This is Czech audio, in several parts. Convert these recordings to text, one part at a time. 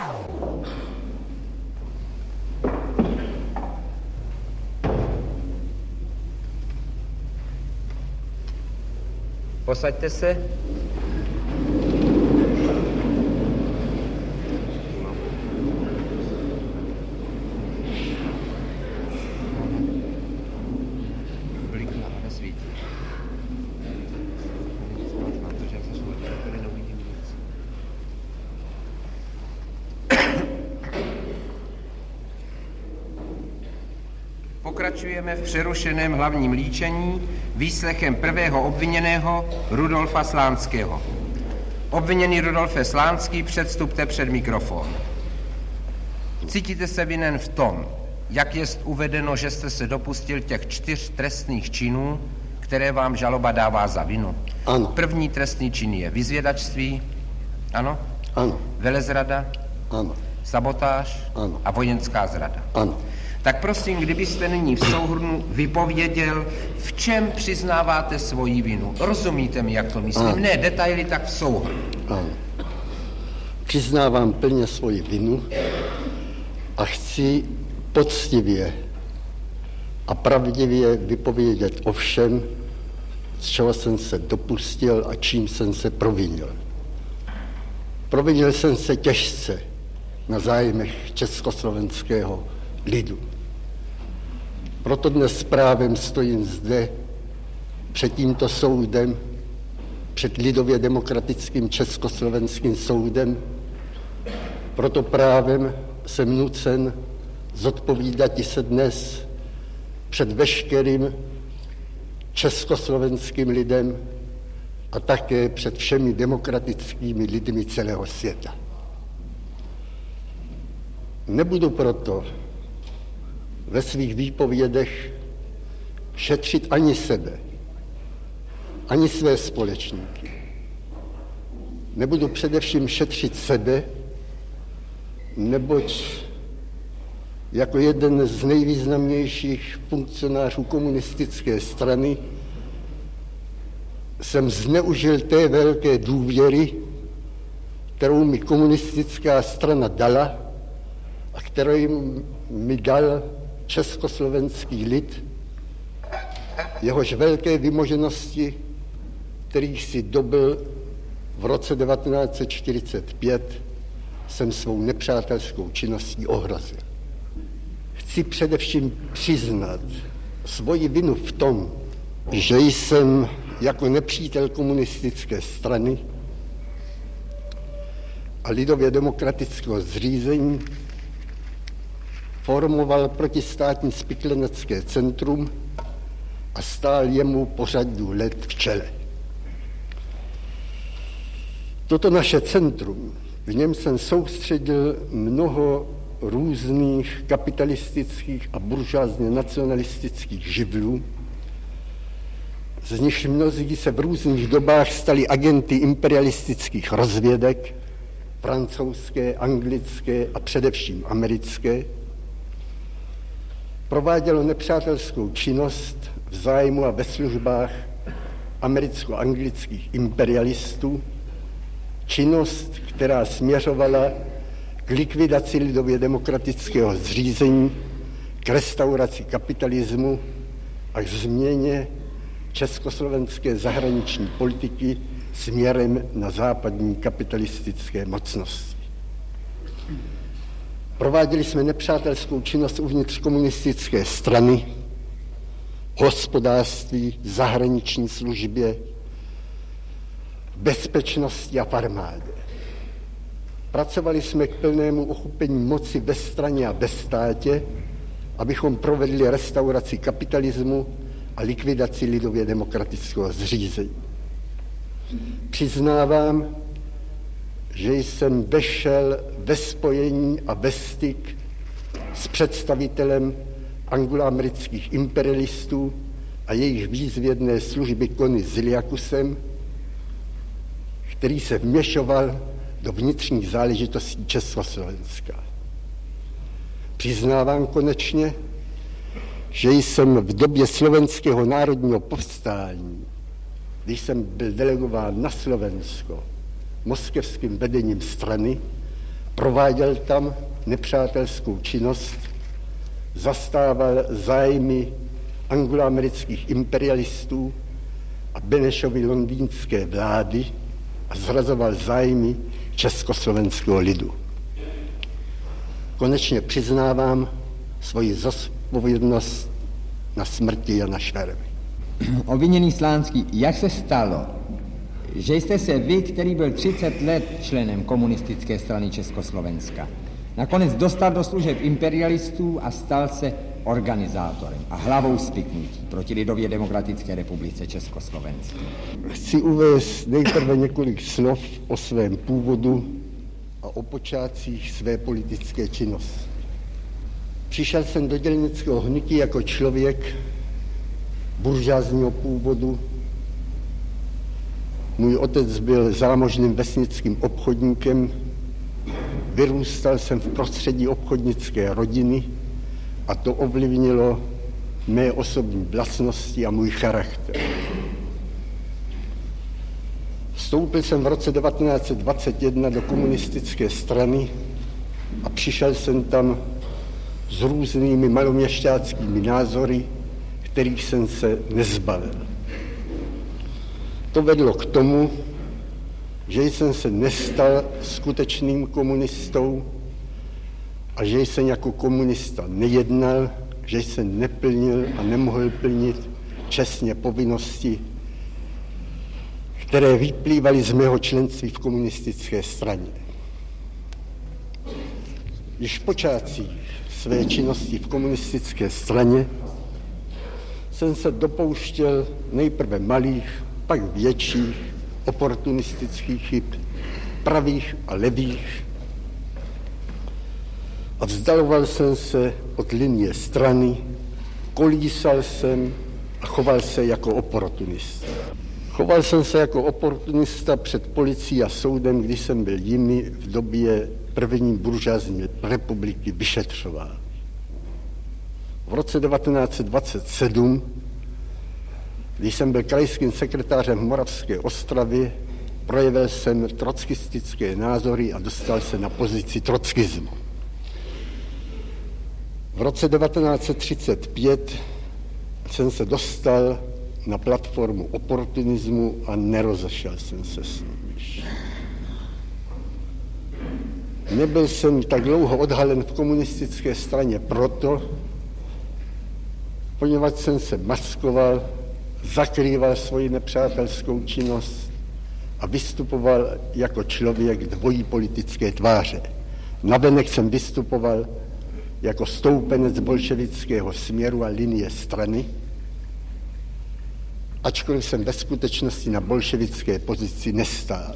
Posaďte se. Blikne a nesvítí. Protože jak se svůj tady neuvidím nic. Pokračujeme v přerušeném hlavním líčení výslechem prvého obviněného Rudolfa Slánského. Obviněný Rudolfe Slánský, předstupte před mikrofon. Cítíte se vinen v tom, jak jest uvedeno, že jste se dopustil těch 4 trestných činů, které vám žaloba dává za vinu? Ano. První trestný čin je vyzvědačství, ano? Ano. Velezrada? Ano. Sabotáž? Ano. A vojenská zrada? Ano. Tak prosím, kdybyste nyní v souhrnu vypověděl, v čem přiznáváte svoji vinu. Rozumíte mi, jak to myslím? Ano. Ne detaily, tak v souhrnu. Ano. Přiznávám plně svoji vinu a chci poctivě a pravdivě vypovědět o všem, z čeho jsem se dopustil a čím jsem se provinil. Provinil jsem se těžce na zájmech československého lidu. Proto dnes právem stojím zde před tímto soudem, před lidově demokratickým československým soudem. Proto právem jsem nucen zodpovídat i se dnes před veškerým československým lidem a také před všemi demokratickými lidmi celého světa. Nebudu proto ve svých výpovědech šetřit ani sebe, ani své společníky. Nebudu především šetřit sebe, neboť jako jeden z nejvýznamnějších funkcionářů komunistické strany jsem zneužil té velké důvěry, kterou mi komunistická strana dala a kterou mi dal československý lid, jehož velké vymoženosti, kterých si dobil v roce 1945, jsem svou nepřátelskou činností ohrozil. Chci především přiznat svoji vinu v tom, že jsem jako nepřítel komunistické strany a lidově demokratického zřízení formoval protistátní spiklenecké centrum a stál jemu po řadu let v čele. Toto naše centrum, v něm jsem soustředil mnoho různých kapitalistických a buržoázně nacionalistických živlů, z nichž mnozí se v různých dobách stali agenty imperialistických rozvědek, francouzské, anglické a především americké, provádělo nepřátelskou činnost v zájmu a ve službách americko-anglických imperialistů, činnost, která směřovala k likvidaci lidově demokratického zřízení, k restauraci kapitalismu a k změně československé zahraniční politiky směrem na západní kapitalistické mocnosti. Prováděli jsme nepřátelskou činnost uvnitř komunistické strany, hospodářství, zahraniční službě, bezpečnosti a v armádě. Pracovali jsme k plnému uchopení moci ve straně a ve státě, abychom provedli restauraci kapitalismu a likvidaci lidově demokratického zřízení. Přiznávám, že jsem vešel ve spojení a ve styk s představitelem angloamerických imperialistů a jejich výzvědné služby Conny Ziliakusem, který se vměšoval do vnitřních záležitostí Československa. Přiznávám konečně, že jsem v době slovenského národního povstání, když jsem byl delegován na Slovensko moskevským vedením strany prováděl tam nepřátelskou činnost, zastával zájmy angloamerických imperialistů a Benešovy londýnské vlády a zrazoval zájmy československého lidu. Konečně přiznávám svoji zodpovědnost na smrti Jana Švermy. Obviněný Slánský, jak se stalo, že jste se vy, který byl 30 let členem komunistické strany Československa, nakonec dostal do služeb imperialistů a stal se organizátorem a hlavou spiknutí proti Lidově demokratické republice Československé? Chci uvést nejprve několik slov o svém původu a o počátcích své politické činnosti. Přišel jsem do dělnického hnutí jako člověk buržázního původu. Můj otec byl zámožným vesnickým obchodníkem, vyrůstal jsem v prostředí obchodnické rodiny a to ovlivnilo mé osobní vlastnosti a můj charakter. Vstoupil jsem v roce 1921 do komunistické strany a přišel jsem tam s různými maloměšťáckými názory, kterých jsem se nezbavil. To vedlo k tomu, že jsem se nestal skutečným komunistou a že jsem jako komunista nejednal, že jsem neplnil a nemohl plnit čestně povinnosti, které vyplývaly z mého členství v komunistické straně. Již v počátcích své činnosti v komunistické straně jsem se dopouštěl nejprve malých, pak větších oportunistických chyb, pravých a levých, a vzdaloval jsem se od linie strany, kolísal jsem a choval se jako oportunista. Choval jsem se jako oportunista před policií a soudem, když jsem byl jimi v době první buržázní republiky vyšetřován. V roce 1927, když jsem byl krajským sekretářem v Moravské Ostravě, projevil jsem trotskistické názory a dostal se na pozici trockismu. V roce 1935 jsem se dostal na platformu oportunismu a nerozešel jsem se s ním. Nebyl jsem tak dlouho odhalen v komunistické straně proto, poněvadž jsem se maskoval, zakrýval svoji nepřátelskou činnost a vystupoval jako člověk dvojí politické tváře. Navenek jsem vystupoval jako stoupenec bolševického směru a linie strany, ačkoliv jsem ve skutečnosti na bolševické pozici nestál.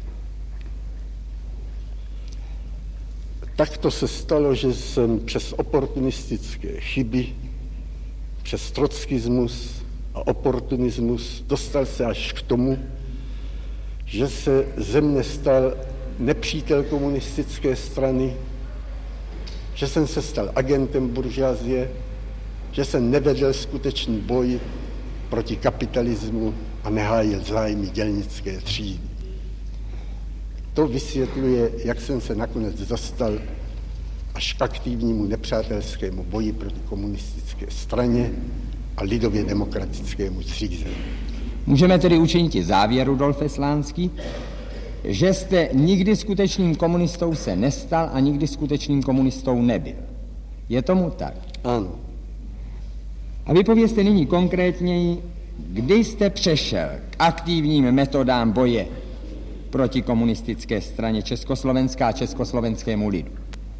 Takto se stalo, že jsem přes oportunistické chyby, přes trockismus a oportunismus dostal se až k tomu, že se ze mne stal nepřítel komunistické strany, že jsem se stal agentem buržázie, že jsem nevedl skutečný boj proti kapitalismu a nehájil zájmy dělnické třídy. To vysvětluje, jak jsem se nakonec dostal až k aktivnímu nepřátelskému boji proti komunistické straně a lidově demokratickému zřízení. Můžeme tedy učinit závěr, Rudolfe Slánský, že jste nikdy skutečným komunistou se nestal a nikdy skutečným komunistou nebyl. Je tomu tak? Ano. A vypovězte nyní konkrétněji, kdy jste přešel k aktivním metodám boje proti komunistické straně Československá a československému lidu.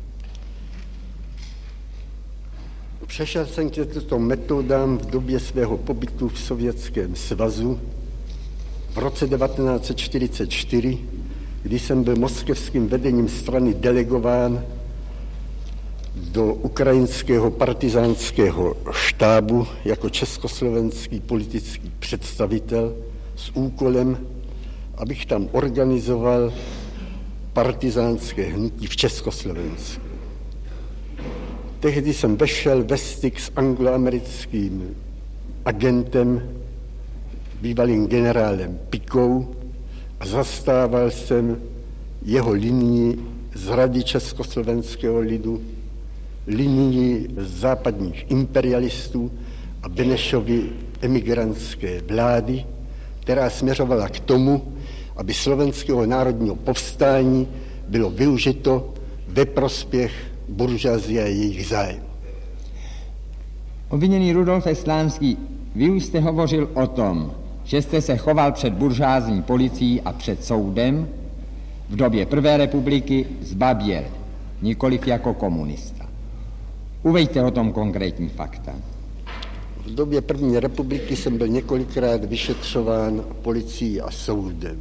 Přešel jsem k těmto metodám v době svého pobytu v Sovětském svazu v roce 1944, kdy jsem byl moskevským vedením strany delegován do ukrajinského partizánského štábu jako československý politický představitel s úkolem, abych tam organizoval partizánské hnutí v Československu. Tehdy jsem vešel ve styk s angloamerickým agentem, bývalým generálem Pikou, a zastával jsem jeho linii zrady československého lidu, linii západních imperialistů a Benešovy emigrantské vlády, která směřovala k tomu, aby slovenského národního povstání bylo využito ve prospěch buržoazie a jejich zájmu. Obviněný Rudolfe Slánský, vy už jste hovořil o tom, že jste se choval před buržoazní policií a před soudem v době Prvé republiky zbaběle, nikoliv jako komunista. Uveďte o tom konkrétní fakta. V době první republiky jsem byl několikrát vyšetřován policií a soudem.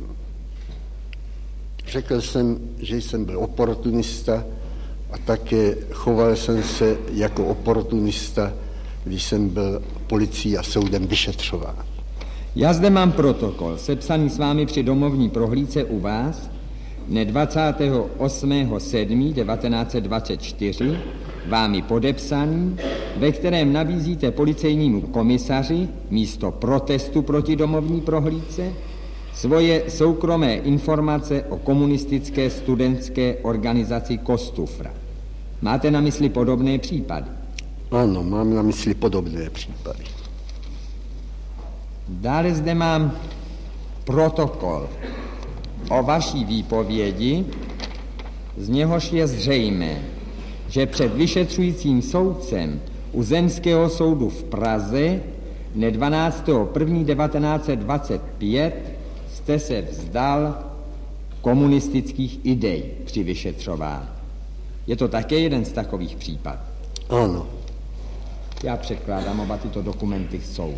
Řekl jsem, že jsem byl oportunista a také choval jsem se jako oportunista, když jsem byl policií a soudem vyšetřován. Já zde mám protokol, sepsaný s vámi při domovní prohlídce u vás dne 28.7.1924, vámi podepsaný, ve kterém nabízíte policejnímu komisaři místo protestu proti domovní prohlídce svoje soukromé informace o komunistické studentské organizaci Kostufra. Máte na mysli podobné případy? Ano, mám na mysli podobné případy. Dále zde mám protokol o vaší výpovědi, z něhož je zřejmé, že před vyšetřujícím soudcem u Zemského soudu v Praze dne 12.1.1925 jste se vzdal komunistických idej při vyšetřování. Je to také jeden z takových případů? Ano. Já předkládám oba tyto dokumenty soudu.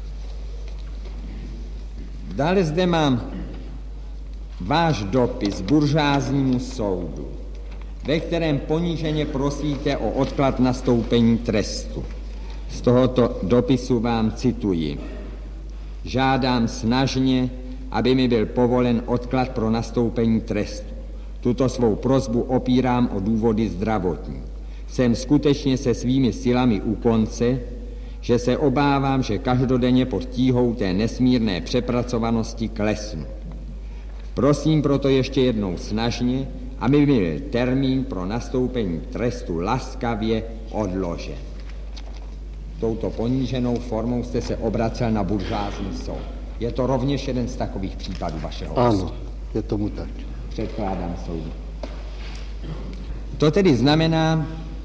Dále zde mám váš dopis buržoaznímu soudu, ve kterém poníženě prosíte o odklad nastoupení trestu. Z tohoto dopisu vám cituji. Žádám snažně, aby mi byl povolen odklad pro nastoupení trestu. Tuto svou prosbu opírám o důvody zdravotní. Jsem skutečně se svými silami u konce, že se obávám, že každodenně pod tíhou té nesmírné přepracovanosti klesnu. Prosím proto ještě jednou snažně, aby byl termín pro nastoupení trestu laskavě odložen. Touto poníženou formou jste se obracel na buržoazní soud. Je to rovněž jeden z takových případů vašeho osudu? Ano, je tomu tak. Předkládám soudu. To tedy znamená,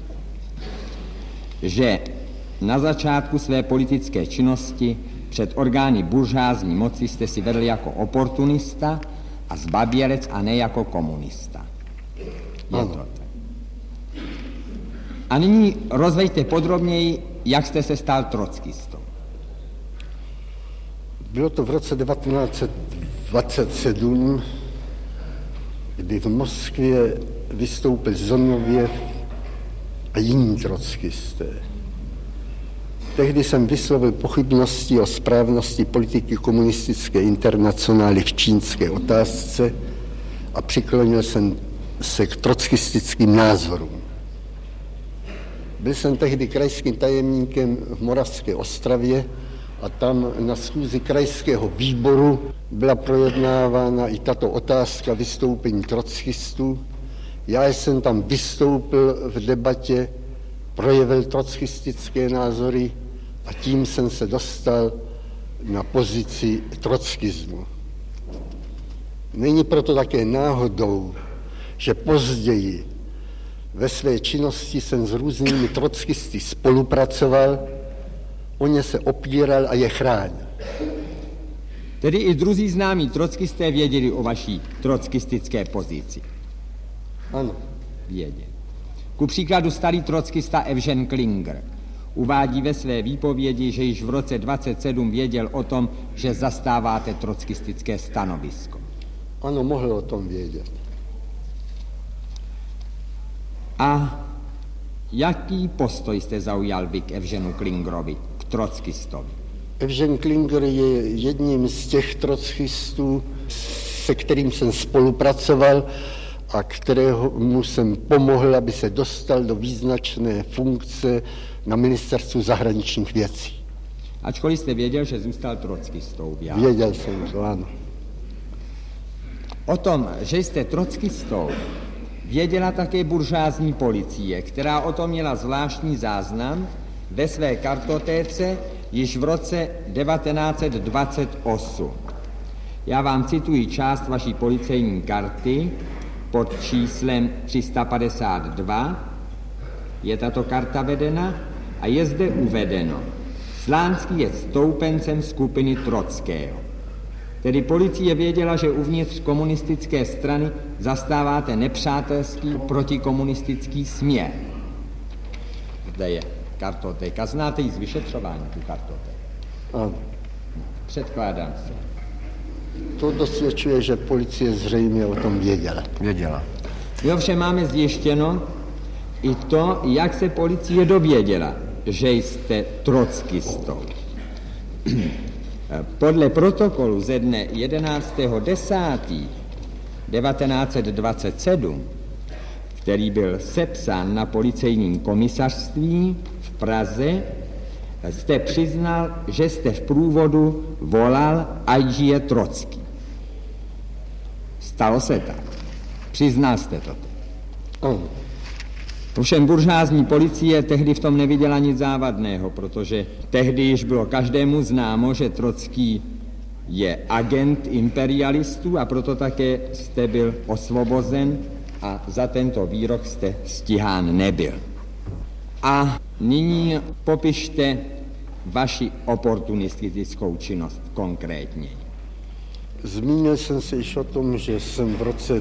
že na začátku své politické činnosti před orgány buržoazní moci jste si vedl jako oportunista a zbabělec a ne jako komunista. Je to tak. A nyní rozveďte podrobněji, jak jste se stal trockistou. Bylo to v roce 1927, kdy v Moskvě vystoupil Zinovjev a jiní trockisté. Tehdy jsem vyslovil pochybnosti o správnosti politiky komunistické internacionály v čínské otázce a přiklonil jsem se k trockistickým názorům. Byl jsem tehdy krajským tajemníkem v Moravské Ostravě a tam na schůzi krajského výboru byla projednávána i tato otázka vystoupení trockistů. Já jsem tam vystoupil v debatě, projevil trockistické názory a tím jsem se dostal na pozici trockismu. Není proto také náhodou, že později ve své činnosti jsem s různými trockisty spolupracoval, o ně se opíral a je chránil. Tedy i druzí známí trockisté věděli o vaší trockistické pozici? Ano. Věděli. Ku příkladu starý trockista Evžen Klinger uvádí ve své výpovědi, že již v roce 27 věděl o tom, že zastáváte trockistické stanovisko. Ano, mohl o tom vědět. A jaký postoj jste zaujal vy k Evženu Klingerovi, k trockistovi? Evžen Klinger je jedním z těch trockistů, se kterým jsem spolupracoval a kterému jsem pomohl, aby se dostal do význačné funkce na ministerstvu zahraničních věcí. Ačkoliv jste věděl, že zůstal trockistou. Věděl jsem to, ano. O tom, že jste trockistou, věděla také buržázní policie, která o tom měla zvláštní záznam ve své kartotéce již v roce 1928. Já vám cituji část vaší policejní karty pod číslem 352. Je tato karta vedena a je zde uvedeno: Slánský je stoupencem skupiny Trockého. Tedy policie věděla, že uvnitř komunistické strany zastáváte nepřátelský protikomunistický směr. Zde je kartotéka. Znáte ji z vyšetřování, tu kartotéku? Ano. Předkládám se. To dosvědčuje, že policie zřejmě o tom věděla. My ovšem máme zjištěno i to, jak se policie dověděla, že jste trockistou. Podle protokolu ze dne 11.10.1927, který byl sepsán na policejním komisařství v Praze, jste přiznal, že jste v průvodu volal Ajžije Trocký. Stalo se tak. Přiznal jste to. Ovšem buržázní policie tehdy v tom neviděla nic závadného, protože tehdy již bylo každému známo, že Trocký je agent imperialistů a proto také jste byl osvobozen a za tento výrok jste stíhán nebyl. A nyní popište vaši oportunistickou činnost konkrétně. Zmínil jsem se již o tom, že jsem v roce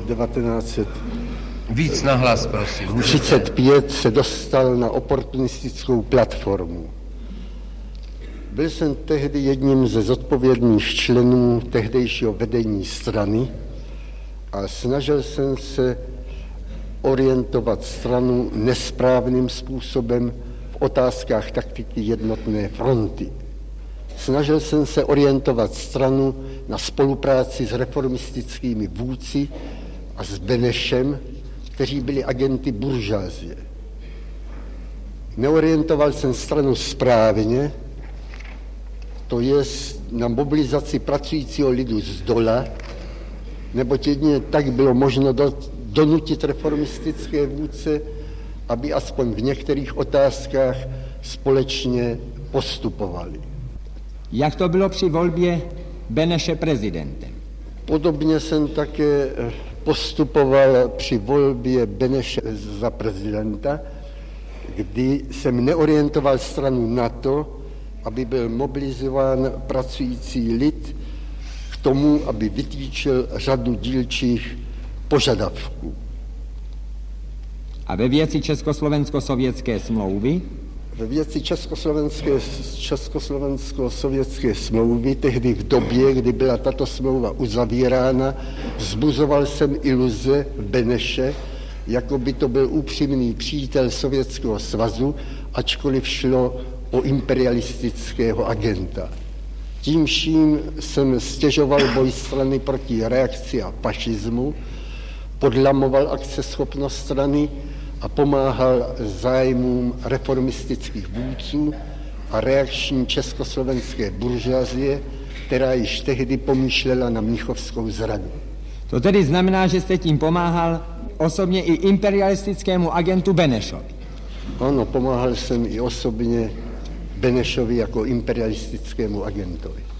Víc nahlas, prosím. 1935 se dostal na oportunistickou platformu. Byl jsem tehdy jedním ze zodpovědných členů tehdejšího vedení strany a snažil jsem se orientovat stranu nesprávným způsobem v otázkách taktiky jednotné fronty. Snažil jsem se orientovat stranu na spolupráci s reformistickými vůdci a s Benešem, kteří byli agenty buržázie. Neorientoval jsem stranu správně, to je na mobilizaci pracujícího lidu z dola, neboť jedině tak bylo možno donutit reformistické vůdce, aby aspoň v některých otázkách společně postupovali. Jak to bylo při volbě Beneše prezidentem? Podobně jsem také postupoval při volbě Beneše za prezidenta, kdy jsem neorientoval stranu na to, aby byl mobilizován pracující lid k tomu, aby vytýčil řadu dílčích požadavků. A ve věci československo-sovětské smlouvy? Ve věci československo-sovětské smlouvy, tehdy v době, kdy byla tato smlouva uzavírána, vzbuzoval jsem iluze Beneše, jako by to byl upřímný přítel Sovětského svazu, ačkoliv šlo o imperialistického agenta. Tím vším jsem stěžoval boj strany proti reakci a fašismu, podlamoval akceschopnost strany a pomáhal zájmům reformistických vůdců a reakční československé buržázie, která již tehdy pomýšlela na mnichovskou zradu. To tedy znamená, že jste tím pomáhal osobně i imperialistickému agentu Benešovi. Ano, pomáhal jsem i osobně Benešovi jako imperialistickému agentovi.